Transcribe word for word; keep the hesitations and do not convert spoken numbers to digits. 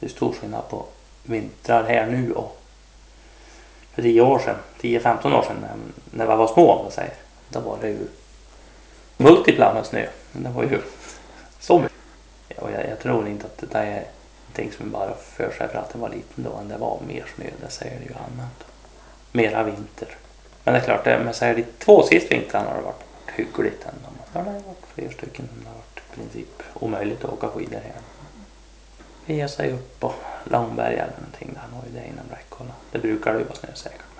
Det är stor skillnad på vintrar här nu och för tio år sedan, tio femton år sedan när vi var små, om man säger. Då var det ju multipla med snö. Det var ju så mycket. Och jag, jag tror inte att det är någonting som bara för sig för att det var liten då än det var mer snö. Det säger det ju annat. Mera vinter. Men det är klart, det, men säger de två sist vintrarna har det varit hyggligt ändå. Det har varit fler stycken som det har varit i princip omöjligt att åka skidor här. Vi ger sig upp på Långberg eller någonting där. Han har ju det inom räckhåll. Det brukar det ju vara snösäkert.